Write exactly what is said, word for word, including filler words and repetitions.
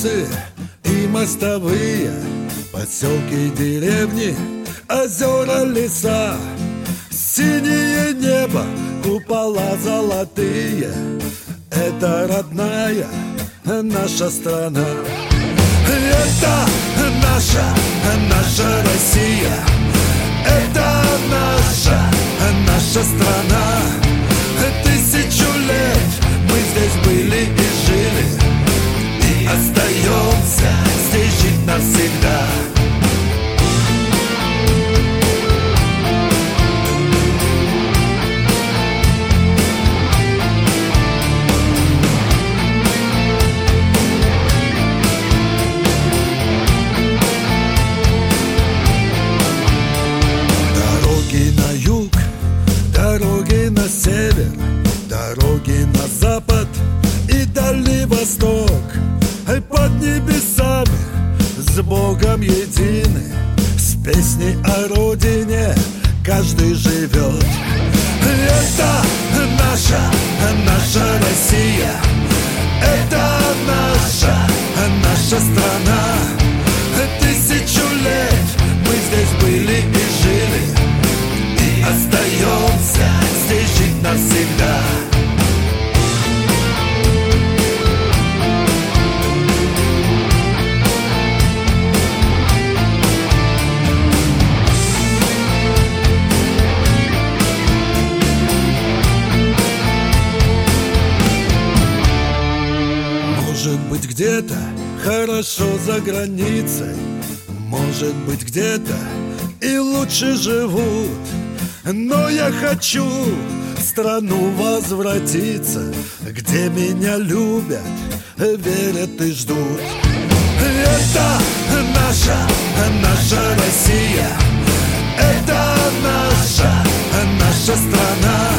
улицы и мостовые, поселки, деревни, озера, леса, синее небо, купола золотые. Это родная наша страна. Это наша, наша Россия. Это наша, наша страна. Тысячу лет мы здесь были и жили, и остаемся здесь жить навсегда. Дороги на север, дороги на запад и дальний восток. Под небесами с Богом едины, с песней о родине каждый живет. Это наша, наша Россия. Это наша, наша страна. Тысячу лет мы здесь были и жили, и остаемся здесь жить навсегда. Может быть, где-то хорошо за границей, может быть, где-то и лучше живут, но я хочу в страну возвратиться, где меня любят, верят и ждут. Это наша, наша Россия. Это наша, наша страна.